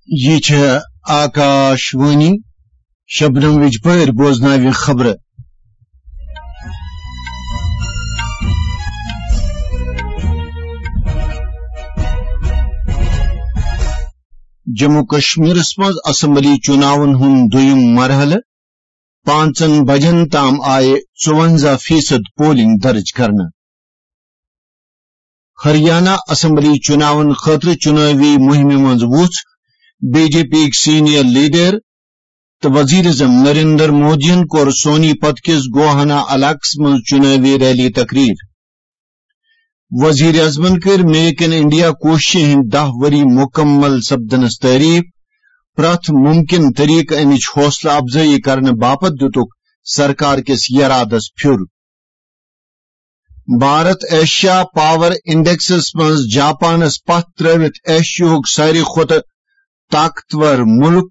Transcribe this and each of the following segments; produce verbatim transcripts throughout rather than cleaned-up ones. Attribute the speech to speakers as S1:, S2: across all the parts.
S1: یہ آکاشوانی شبنم وج پیر بوزناوِ خبر جموں کشمیرس مز اسمبلی چناون ہند دویم مرحلہ پانچن بجن تام آئے چونزہ فیصد پولنگ درج کرنا ہریانہ اسمبلی چناون خاطر چناوی مہم مز وچ B J P senior leader تو وزیر اعظم نریندر مودین کور سونی پت کس گوہانہ علاقس مز چناوی ریلی تقریر وزیر اعظمن کر میک ان انڈیا کوششیں ہند دہ وری مکمل سپدنس تعریف پرت ممکن طریقہ امچ حوصلہ افزائی کرنے باپت دتک سرکار کس یرادس پھر بھارت ایشیا پاور انڈیکسس مز جاپانس پتھ تروت ایشیاہک ساری کھوت طاقتور ملک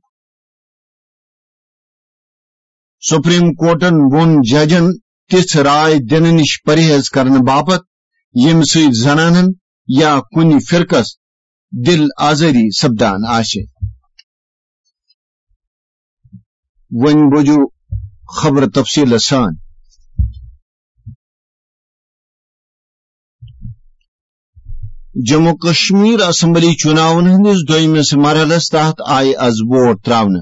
S1: سپریم کورٹن وون ججن تھ رائے دن نش پرہیز کرنے باپت یم سۭتۍ زنانن یا کن فرقس دل آزاری سپدان آسہِ ون بوجو خبر تفصیل سان جموں کشمیر اسمبلی چناون ہندس دویمس مرحلس تحت آئی از ووٹ تراونہ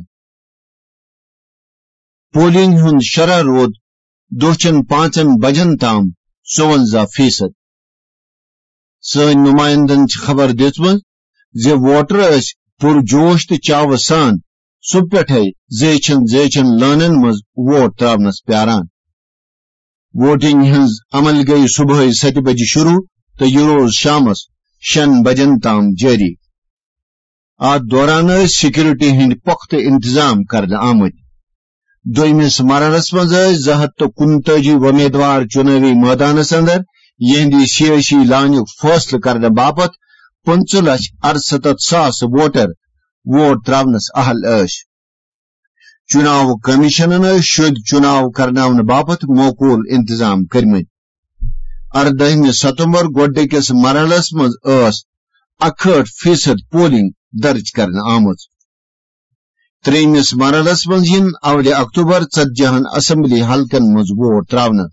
S1: پولنگ ہند شرح رود دوچن پانچن بجن تام ژونزہ فیصد سن نمائندن خبر دِژمٕژ زِ ووٹر ٲسۍ پرجوش تہٕ چاوٕ سان صبح پٮ۪ٹھے زیچھن زیچھن لٲنن منٛز ووٹ تراونس پیاران ووٹنگ ہٕنٛز عمل گٔیہِ صبحٲے ستہِ بجہِ شروع تہٕ یہِ روز شامس شین بجن تام جٲری اتھ دوران ٲسۍ سیکورٹی ہٕنٛدۍ پختہٕ انتظام کرنہٕ آمٕتۍ دویمس مرحلس منٛز ٲسۍ زٕ ہتھ تہٕ کُنتٲجی وۄمیدوار چُنٲوی مٲدانس اندر یہندی سیاسی لانیُک فٲصلہٕ کرنہٕ باپت پٕنژٕ لچھ ارستتھ ساس ووٹر ووٹ تراونس اہل ٲسۍ چُناو کمیشنن ٲسۍ شُدۍ چُناو کرناونہٕ باپت موقوٗل انتظام کٔرمٕتۍ اردہمہِ ستمبر گۄڈنِکِس مرحلس منٛز ٲس اکہٲٹھ فیصد پولنگ درج کرنہٕ آمٕژ ترٛیٚیمِس مرحلس منٛز یِن اولہِ اکتوبر ژتجیہن اسمبلی حلقن منٛز ووٹ تراونہٕ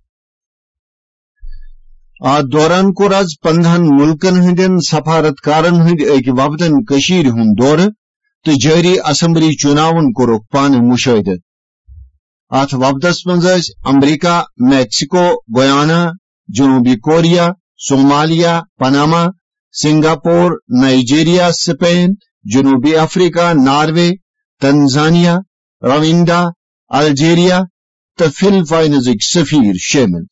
S1: اتھ دوران کوٚر آز پندہن ملکن ہندین سفارتکارن ہندِ أکۍ وفدن کٔشیٖرِ ہُنٛد دورٕ تہٕ جٲری اسمبلی چُناون کوٚرُکھ پانہٕ مُشٲہدٕ اتھ وفدس منٛز ٲسۍ امریکہ میکسیکو گیانا جنوبی Korea Somalia Panama Singapore Nigeria Spain جنوبی افریقہ ناروے تنزانیہ روانڈا الجیریا تہٕ فلپائنزٕکۍ سفیر شٲمِل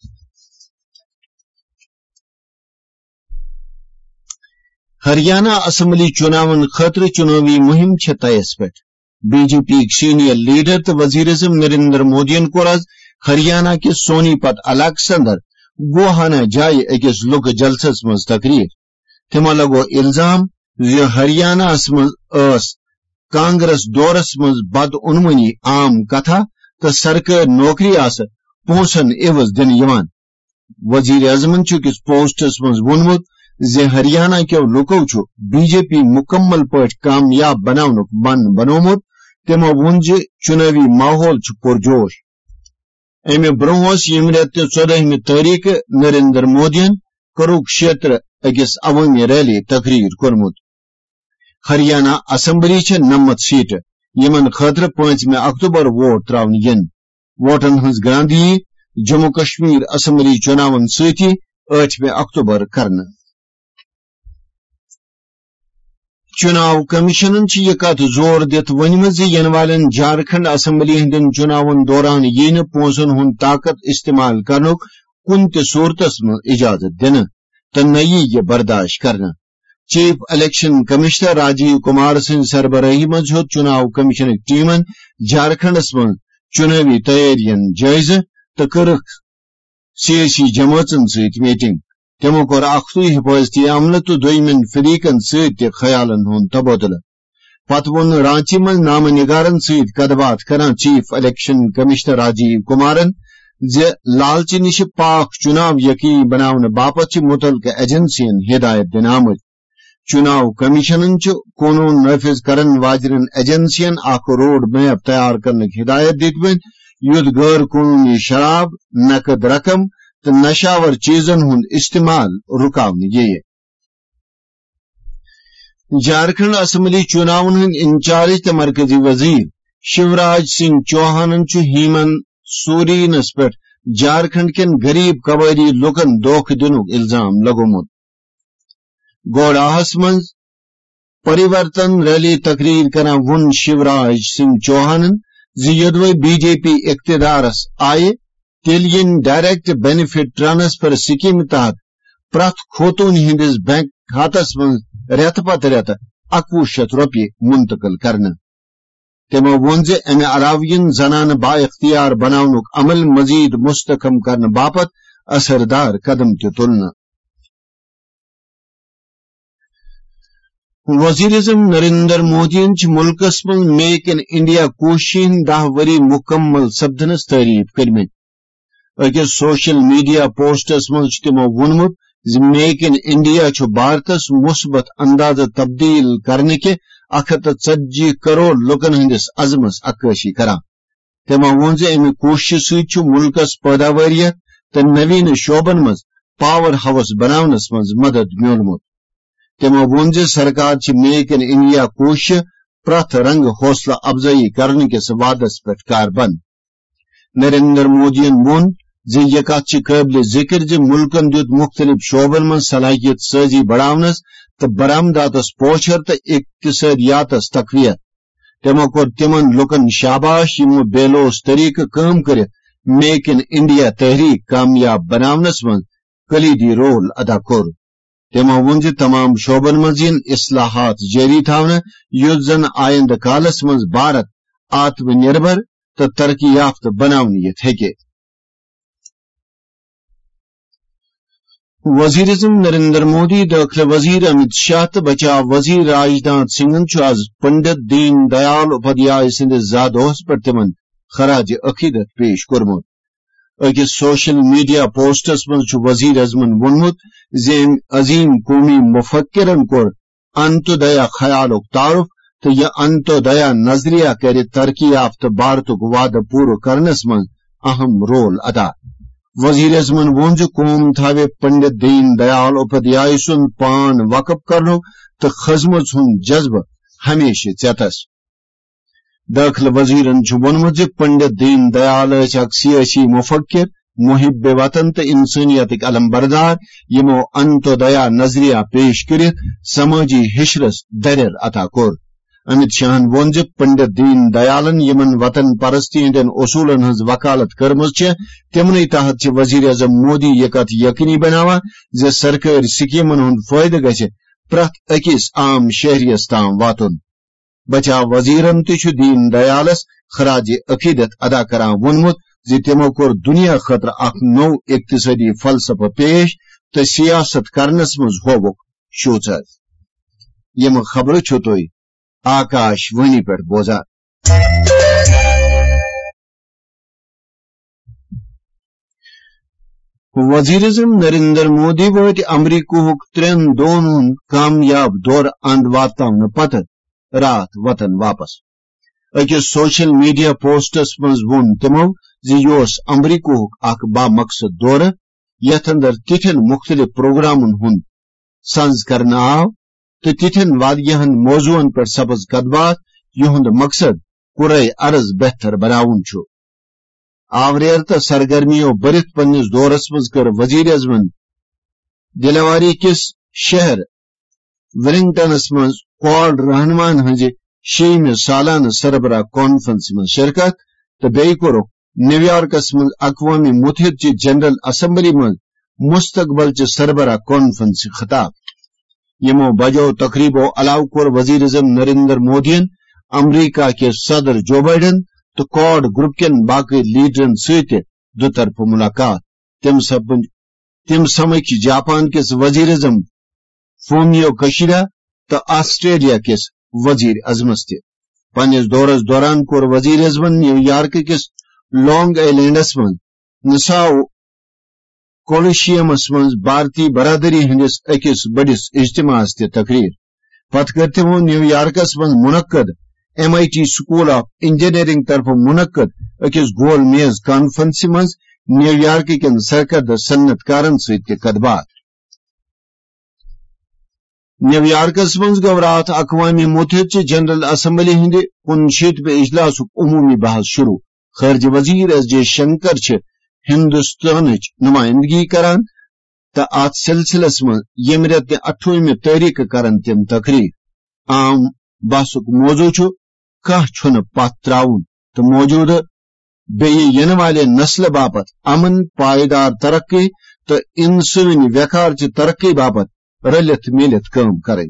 S1: ہریانہ اسمبلی چناون خاطر چناوی مہم چھ تیس پہ B J P senior leader تو وزیر اعظم نریندر مودین کور آز ہریانہ کس سونی پت علاقس اندر گوہانہ جائے اکس لُکہٕ جلسس مز تقریر تمو لگو الزام زِ ہریانہ مز ٲس کانگریس دورس مز بدعنوانی عام کتھا تو سرکٲرۍ نوکری آسہٕ پونسن عوض دِنہٕ یوان وزیر اعظمن چھُ أکِس پوسٹس مز ووٚنمُت زِ ہریانہ کیو لُکو چھُ بی جے پی مکمل پٲٹھۍ کامیاب بناونُک من بنومُت تِمو ووٚن زِ چُنٲوی ماحول چھُ پرجوش امہِ برونٛہہ اوس ییٚمہِ رٮ۪تہٕ ژۄدہمہِ تٲریٖخہٕ نریندر مودین کٔرٕکھ شیترٕ أکِس عوٲمی ریلی تقریر کوٚرمُت ہریانہ اسمبلی چھےٚ نمتھ سیٹہٕ یِمن خٲطرٕ پانٛژمہِ اکتوبر ووٹ تراونہٕ یِن ووٹن ہٕنٛز گنٛڈ یِیہِ جموں کشمیر اسمبلی چُناون سۭتی ٲٹھمہِ اکتوبر کرنہٕ چُناو کمیشنن چھِ یہِ کتھ زور دِتھ ؤنمٕژ زِ یِنہٕ والٮ۪ن جھارکھنڈ اسمبلی ہٕنٛدٮ۪ن چُناون دوران یِیہِ نہٕ پونسن ہُنٛد طاقت استعمال کرنُک کُنہِ تہِ صوٗرتس منٛز اجازت دِنہٕ تہٕ نہ یِیہِ یہِ برداشت کرنہٕ chief election commissioner Rajiv Kumar سٕنٛدِ سربرٲہی منٛز ہیوٚت چُناو کمیشنٕکۍ ٹیٖمن جھارکھنڈس منٛز چُنٲوی تیٲرین جٲیزٕ تہٕ کٔرٕکھ سیٲسی جمٲژن سۭتۍ میٹنگ تمو کوٚر اکھتُے حفاظتی عملہٕ تہٕ دویمٮ۪ن فریقن سۭتۍ تہِ خیالن ہُنٛد تبادلہٕ پتہٕ ووٚن رانچی منٛز نامہ نگارن سۭتۍ کتھ باتھ کران چیف الیکشن کمشنر راجیو کمارن زِ لالچہِ نِشہِ پاک چُناو یقینی بناونہٕ باپتھ چھِ مُتعلقہٕ ایجنسین ہدایت دِنہٕ آمٕتۍ چناو کمیشنن قانون نافذ کرن واجرن ایجنسین اخ روڈ میپ تیار کرنک ہدایت دتمت یوت غیر قانونی شراب نقد رقم تو نشاور چیزن ہند استعمال رکاون یہ جھارکھنڈ اسمبلی چناون ہند انچارج تو مرکزی وزیر شیوراج سنگھ چوہان ہیمن سورینس پہ جھارکھنڈ کن غریب قبائلی لکن دھوکہ دنک الزام لگومت گوڑاہس من پریورتن ریلی تقریر کران ون شیوراج سنگھ چوہان زیدوے بی جے پی اقتدارس آئے تیل ین ڈائریکٹ بینیفٹ ٹرانسفر سکیم تحت پرت خوتون ہندس بینک کھاتس من ریت پت ریت اکوہ شیت روپیہ منتقل کرنا تمو وون زِ امہ علاوہ ین زنانہ با اختیار بناونک عمل مزید مستحکم کرنے باپت اثردار قدم تہ تلنا وزیر اعظم نریندر مودی ملکس من میک ان انڈیا کوششن دہ وری مکمل سپدنس تعریف کرمت اکس سوشل میڈیا پوسٹس من تمو وونمت زِ میک ان انڈیا بھارتس مثبت انداز تبدیل کرنے کے اکھ ہتھ ژتجی کروڑ لکن ہندس عزمس عکاسی کران تمو وون زِ امہ کوشش ست ملکس پیداواریت تو نوین شعبن مز پاور ہاؤس بناونس مز مدد میولمت تمو وون زِ سرکار چھ میک ان انڈیا کوشش پرت رنگ حوصلہ افزائی کرنے کس وعدس پہ کاربند نریندر مودین وون زِ یہ کت قابل ذکر زِ ملکن دیت مختلف شعبن من صلاحیت سازی بڑھاونس تو برآمداتس پوچھر تو اقتصادیاتس تقویت تمو کور تمن لکن شاباش یمو بے لوس طریقہ کام کرت میک ان انڈیا تحریک کامیاب بناونس من کلیدی رول ادا کور تمو وون زِ تمام شعبن من ین اصلاحات جاری تھاونہ یُس زن آئندہ کالس من بھارت آتم نربھر تو ترقی یافتہ بناون یت ہیکہ وزیر اعظم نریندر مودی داخلہ وزیر امت شاہ تو بچاؤ وزیر راجناتھ سنگھن آز پنڈت دین دیال اپادھیائے سندس زادوہس پہ تمن خراج عقیدت پیش کورمت اکس سوشل میڈیا پوسٹس من وزیر اعظمن وونمت زِ عظیم قومی مفکرن کور انتودیا خیالک تعارف تو یہ انتودیا نظریہ کر ترقی یافتہ بھارتک وعدہ پورہ کرنس من اہم رول ادا وزیر اعظمن وون زِ قوم تھاوے پنڈت دین دیال اپادھیائے سن پان وقف کرنو تو خدمت ہند جذبہ ہمیشہ ژیتس داخلہ وزیرن وونمت زِ پنڈت دین دیال اک سیاسی مفکر محب وطن تو انسانیتک علم بردار یمو انتودیا نظریہ پیش کرت سماجی حشرس درر عطا کور امت شاہن وون زِ پنڈت دین دیالن یمن وطن پرستی ہندین اصولن ہز وکالت کرمز تمنے تحت وزیر اعظم مودی یہ کت یقینی بناوان زِ سرکاری سکیمن ہند فائدہ گژھِ پرت اکس عام شہریس تام واتن بچاو وزیرن تہ دین دیالس خراج عقیدت ادا کران وونمت زِ تمو کور دنیا خاطر اخ نو اقتصادی فلسفہ پیش تو سیاست کرنس مز ہووک شوچر یم خبر چھو تھی آکاش وانی پہ بوزان وزیر اعظم نریندر مودی وات امریکہ ترین دون ہند کامیاب دور اند واتن پتہ رات وطن واپس اکس سوشل میڈیا پوسٹس من وون تمو زِ یہ امریکہ اخ با مقصد دورہ یتھ اندر تتھن مختلف پروگرامن ہند سنز کرنا آو تو تتھن وادیہن موضوعن پر سپز کت بات یہند مقصد قرۂ ارض بہتر بناون چھُ آوریر تو سرگرمیوں برت پنس دورس مز کر وزیر اعظمن دلواری کس شہر ولنگٹنس مز کوڈ رہنمان ہز شیم سالانہ سربراہ کانفرنس من شرکت تو بیٚیہِ کوٚرُکھ نیو یارکس من اقوام متحدہ چہ جنرل اسمبلی من مستقبل چہ سربراہ کانفرنس خطاب یمو بجو تقریبو علاوہ کور وزیر اعظم نریندر مودین امریکہ کے صدر جو بائیڈن تو کوڈ گروپ کن باقی لیڈرن ست دو طرف ملاقات تم سب تم سمکھ جاپان کس وزیر اعظم فومیو کشیدا تو آسٹریلیا کس وزیر اعظمس تہ پنس دورس دوران کور وزیر اعظمن نیو یارک کس لانگ آئیلینڈس من نساو کولیشیمس من بھارتی برادری ہندس اکس بڑس اجتماع تہ تقریر पत कर तमो न्यूयॉर्कस मं मुनक्कद M I T school of engineering तरफ मुनक्कद अकिस गोल मेज कॉन्फ्रेंस मं न्यूयॉर्क कन सरकर्द सन्नतकारन सत कदबात। न्यूयॉर्कस मं गो रात अक़वाम मुत्तहिदा जनरल असम्बली हिंद कुनशीतवे इजलास उमूमी बहस शुरू। खर्ज वजीर एस जे शंकर हिंदुस्तान नुमाइंदगी करान तो अत सिलसिलस मं यम रेत अठवह तारीख करन तम तकरीर। आम बहसुक मौजू कह छुन पत त्राउन तो मौजूद बेये यन वाले नस्ल बापत अमन पायदार तरक्की तो इंसानी व्याकार च तरक्की बापत रलित मिलित काम करें।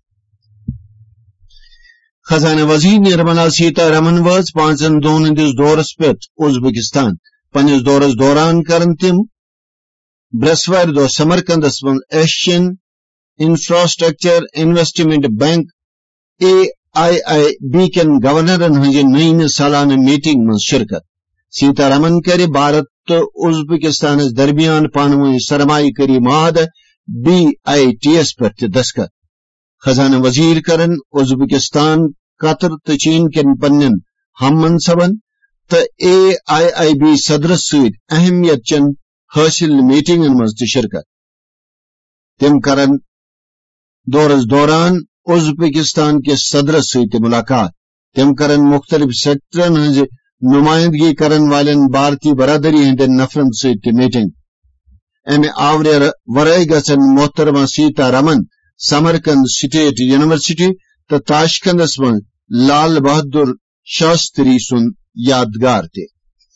S1: खजाना वजीर निर्मला सीतारमन वज पांचन दोन हंदिस दौरस पे उज्बेकिस्तान। पन्निस दौरस दौरान करन तम ब्रसवार दो समरकंदस मं Asian infrastructure investment bank A I I B कन गवर्नरन हंज नईन सालाना मीटिंग मं शिरकत। सीतारमन कर भारत तो उज्बेकिस्तान दरमियान पानवी सरमाई करी माहद बी आई टी एस पर दस्तखत। खजाना वजीर करन उज्बेकिस्तान कतर तो चीन कन पन्न हम मनसबन तो ए आई आई बी सदरस सत अहमियत चन हासिल मीटिंगन मं शिरकत। तम करन दौरस दौरान उज्बेकिस्तान के सदरस सत मुलाकात। तम करन मुख्तलिफ सेक्टरन हंज नुमाइंदगी करन वालन भारतीय बरादरी हंद नफरन सत मीटिंग। अमे आवरे वराई गसन मोहतरमा सीतारमन समरकंद स्टेट यूनिवर्सिटी तो ताशकंदस मं लाल बहादुर शास्त्री सुन यादगार ते।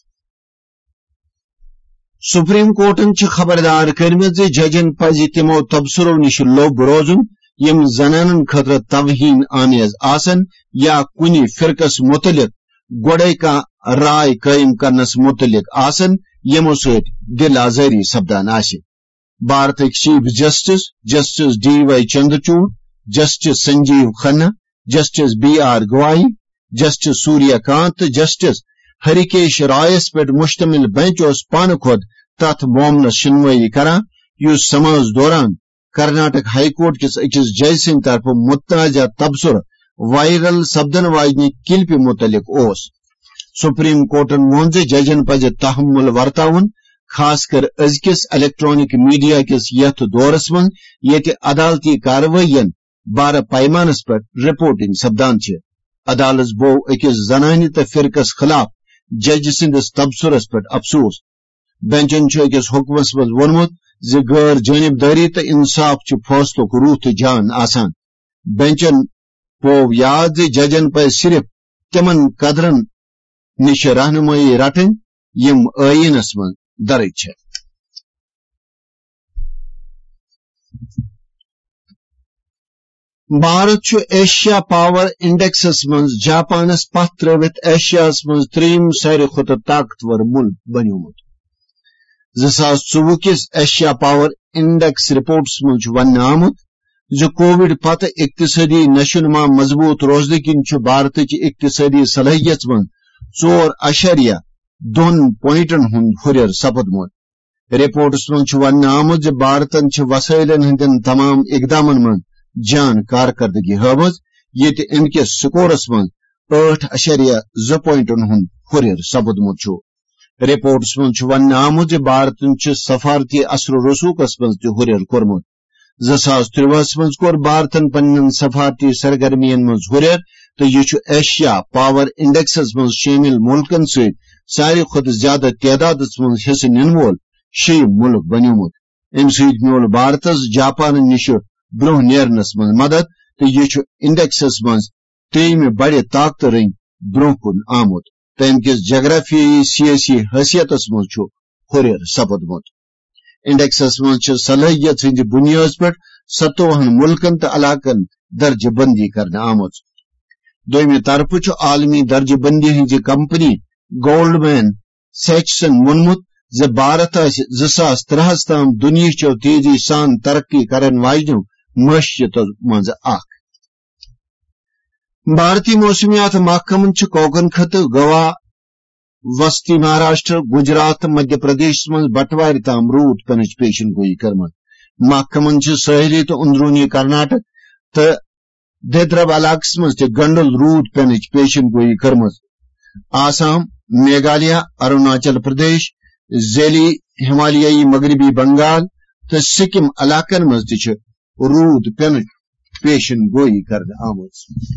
S1: सुप्रीम कोर्टन खबरदार कर्मत जे जजन पज तमो तबसरो निश लोब रोजुन यम जनानन खतर तवहीन आमेज आसन या कुनि फिरकस मुतलिक गोड़े का राय कायम करनस मुतलिक आसन यमो सत दिल आजारी सपदान आसे। Bharat chief justice justice D Y Chandrachud, justice Sanjiv Khanna, justice B R Gavai, justice Suryakant, justice Harikesh रायस पे मुश्तमिल बेंच पान खुद तथ मामला सुनवाई करान युस समाज दौरान कर्नाटक हाईकोर्ट किस अकिस जज सिंह तरफ मुतनाजा तबसुर वायरल सपदन वाजनी किल्प मुतलिक ओस। सुप्रीम कोर्टन वोन जे जजन पज तहम्मुल वर्तावन खासकर अजकिस इलेक्ट्रॉनिक मीडिया किस यथ दौरस मं ये अदालती कार्रवाइन बार पैमानस पर रिपोर्टिंग सपदान छे। अदालत बो अकिस जनानी तो फिरकस खिलाफ जज सिंदस तबसुरस पर अफसोस। बेंचन अकिस हुक्मस मं वोनमुत जे गैर जानिबदारी तो इंसाफ च फैसलों रूह तो जान आसान। बेंचन पो याद जे जजन पर सिर्फ तिमन कदरन निश रहनुमाई रटन यम आयीनस मं दर्ज छे। भारत छु एशिया पावर इंडेक्सस मं जापानस पथ त्रवित एशियास मं त्रीम सारे खुद ताकतवर मुल्क बन्योमुत। ज़िसास चौवह किस एशिया पावर इंडेक्स रिपोर्ट्स मं वन आमुत जो कोविड पत इक्तिसादी नशुनमा मजबूत रोजद किन भारत की इक्तिसादी सलाहियत मं चोर अशरिया दोन पॉइंटन हुंद हुरियर सपदमुत। रिपोर्ट्स मं वन आमुत जे भारतन वसाइलन हंदन तमाम इकदामन मं जान कारकर्दगी हवज ये इनके स्कोरस मं आठ अशरिया ज पॉइंटन हुंद हुरियर सपदमुत। रिपोर्ट्स मं वन आमुत जे भारतन सफारती असर रसूकस मं हुरियर कोरमुत। ज़िसास त्रुवहस मं कोर भारतन पन्न सफारती सरगर्मियन मं हुरियर तो यह एशिया पावर इंडेक्सस मं शामिल मुल्कन सत सारे खुद ज्यादा तादाद मं हिस्से निन वोल शे मुल्क बन्योमुत। अम सत मिल भारतस जापान निश ब्रोह नेरनस मं मदद तो यह इंडेक्सस मं त्रेयम बड़े ताकत रंग ब्रोह कुन आमुत तो अमकिस जग्राफियाई सियासी हैसियतस मं हुरियर सपदमुत। इंडेक्सस मं सलाहियत हंद बुनियाद पे सतोहन मुल्कन तो इलाकन दर्ज बंदी करना आमुत। दोयमे तरफ आलमी दर्ज बंदी हंज कंपनी गोल्डमैन सैचसन वोनमुत जे भारत ज़िसास त्रहस ताम दुनिया चो तेजी सान तरक्की करन वाजनो मशीयत मज अख। भारतीय मौसमियात महकमन कोकन खत गोवा वस्ती महाराष्ट्र गुजरात मध्य प्रदेश मं बटवार ताम रूद पेनच पेशन गोई करमत। महकमन साहली तो अंदरूनी कर्नाटक तो دیدرب علاقس مز تہ گنڈل رود پینچ پیشن گوئی کرمز. آسام، میگھالیہ، اروناچل پردیش، ذیلی ہمالیائی مغربی بنگال تو سکم علاقن مز تہ رود پینچ پیشن گوئی کرنے آمز.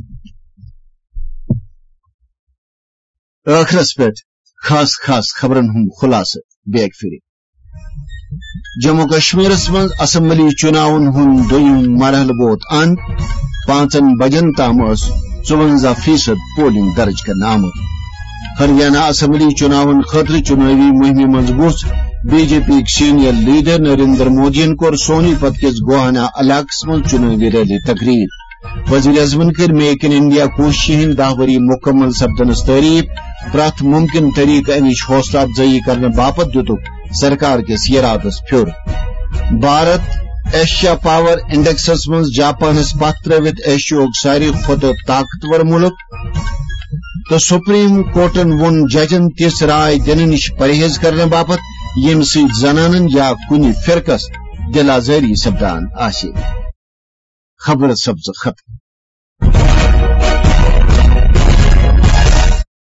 S1: ٲخرس پہ خاص خاص خبرن ہند خلاصہ بیک پھر. جموں کشمیرس مز اسمبلی چناون ہند دویم مرحلہ ووت اند. پانچن بجن تام ژونزہ فیصد پولنگ درج کرنے آمد. ہریانہ اسمبلی چناون خاطر چناوی مہم مز وچ B J P senior leader Narendra مودین کور سونی پت کس گوہانہ علاقس مز چناوی ریلی تقریر. وزیر اعظمن کر میک ان انڈیا کوششہ ہند دہ وری مکمل سپدنس تعریف. پرت ممکن طریقہ امچ حوصلہ افزائی کرنے باپت دتک سرکار کس ارادس پھر. بھارت ایشیا پاور انڈیکسس مز جاپانس پتھ ترت ایشیا ساری کھت طاقتور ملک. تو سپریم کورٹن وون ججن تس رائے دن نش پرہیز کرنے باپت یم سی زنانن یا کن فرقس دل آزاری سپدان آسے. خبر سبز ختم.